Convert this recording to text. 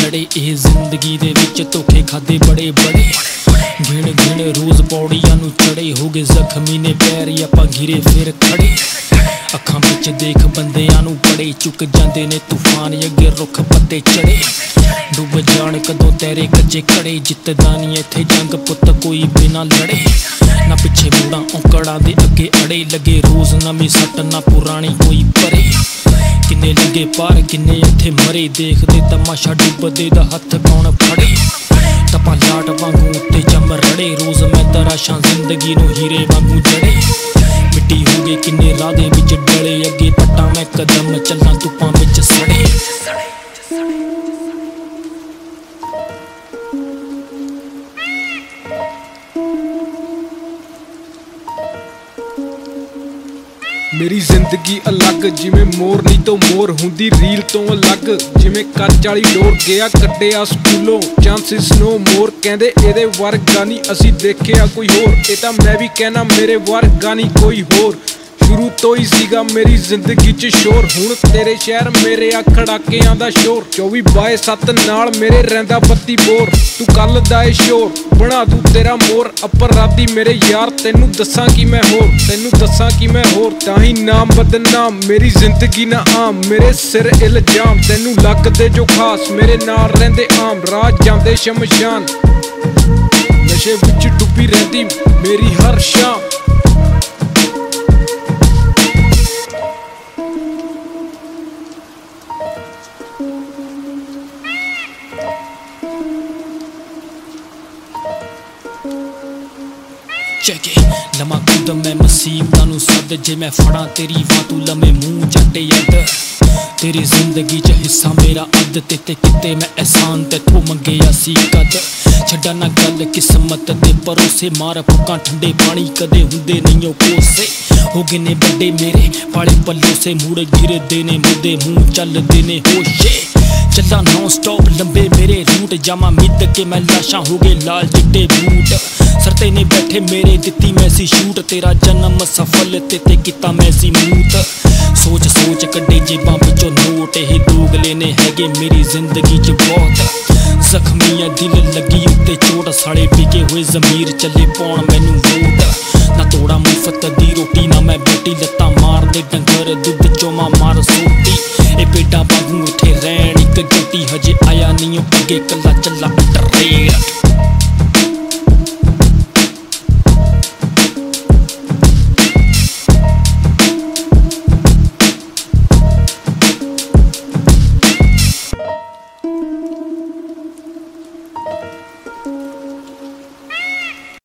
लड़े ਇਹ ਜ਼ਿੰਦਗੀ ਦੇ ਵਿੱਚ ਧੋਖੇ ਖਾਦੇ ਬੜੇ ਬੜੇ ਗਿਣ ਗਿਣ ਰੋਜ਼ ਪੌੜੀਆਂ ਨੂੰ ਚੜੇ ਹੋ ਗਏ ਜ਼ਖਮੀ ਨੇ ਪੈਰ ਆਪਾਂ ਘਿਰੇ ਫਿਰ ਖੜੇ ਅੱਖਾਂ ਵਿੱਚ ਦੇਖ ਬੰਦਿਆਂ ਨੂੰ ਪੜੇ ਚੁੱਕ ਜਾਂਦੇ ਨੇ ਤੂਫਾਨ ਅੱਗੇ ਰੁੱਖ ਪੱਤੇ ਚੜੇ ਡੁੱਬ ਜਾਣ ਕਦੋਂ ਤੇਰੇ ਕੱਚੇ ਕੜੇ ਜਿੱਤਦਾ ਨਹੀਂ ਇੱਥੇ ਜੰਗ ਪੁੱਤ ਕੋਈ ਬਿਨਾ ਲੜੇ ਨਾ ਪਿੱਛੇ ਮੁੜਾਂ ਔਕੜਾਂ ਦੇ ਅੱਗੇ ਅੜੇ ਲੱਗੇ ਰੋਜ਼ ਨਵੀਂ ਸੱਟ ਨਾ ਪੁਰਾਣੀ ਕੋਈ ਪਰੇ ਕਿੰਨੇ ਲੱਗੇ ਪਾਰ ਕਿੰਨੇ ਇੱਥੇ ਮਰੇ ਦੇਖਦੇ ਤਮਾਸ਼ਾ ਡੁੱਬਦੇ ਦਾ ਹੱਥ ਕੌਣ ਫੜੇ ਤਪਾ ਲਾਟ ਵਾਂਗੂ ਉੱਤੇ ਜੰਮ ਰੜੇ ਰੋਜ਼ ਮੈਂ ਤਰਾਸ਼ਾਂ ਜ਼ਿੰਦਗੀ ਨੂੰ ਹੀਰੇ ਵਾਂਗੂ ਜੜੇ ਮਿੱਟੀ ਹੋ ਗਏ ਕਿੰਨੇ ਰਾਹ ਦੇ ਵਿੱਚ ਡਲੇ ਅੱਗੇ ਪੱਟਾਂ ਮੈਂ ਕਦਮ ਚੱਲਾਂ ਧੁੱਪਾਂ ਵਿੱਚ ਸੜੇ मेरी जिंदगी अलग जिवें मोरनी तो मोर हुंदी रील तो अलग जिवें कच वाली डोर गया कड्डिया स्कूलों चांसिस नो मोर कहंदे एदे वर्गा नहीं असी देखिया कोई होर ए तां मैं भी कहना मेरे वर्गा नहीं कोई होर शुरू तो ही सीगा मेरी जिंदगी च शोर हुण तेरे शहर मेरे आ खड़ाकियां दा शोर 24/7 नाल मेरे रहिंदा बत्ती बोर तू कल दा ए शोर बना दूं तेरा मोर अपराधी मेरे यार तैनू दस्सां कि मैं होर तैनू दस्सां कि मैं होर ताही नाम बदनाम मेरी जिंदगी ना आम मेरे सिर इल्जाम तैनू लगदे जो खास मेरे नाल रहिंदे आम राह जांदे शमशान नशे विच डुब्बी रहिंदी मेरी हर शाम चगे लमा खुद मैं मुसीबतां नूं सद जे मैं फड़ा तेरी वां तू लमे मूंह जट्टे अद तेरी जिंदगी च हिस्सा मेरा अद ते किते मैं एहसान तैथों मंगिया सी कद छड्डा ना गल किस्मत दे भरोसे मार फुकां ठंडे पानी कदे हुंदे नहीं कोसे हो गए ने बड़े मेरे पाले पल्लों से मुड़ गिरदे ने मुद्दे मुंह चलदे ने होशे चला नॉन स्टॉप लंबे मेरे रूट जामा मिद के मैं लाशां हो गए लाल चिट्टे बूट सरते ने बैठे मेरे दित्ती मैं सी शूट तेरा जन्म सफल ते किता मैं सी मूत सोच सोच कड्डे जेबां विचों नोट ਇਹ ਦੋਗਲੇ ने हैगे मेरी जिंदगी च बहुत ਜ਼ਖਮੀਆਂ दिल लगी उत्ते चोट साले बिके हुए जमीर चले पाउण मैनू वोट ना तोड़ा मुफ्त दी रोटी ना मैं बेटी लत्तां मार दे डंगर दुध चोमा मार सोटी ए पेडा वांगू उठे रहण इक जोटी हजे आया नहीं अगे कला चला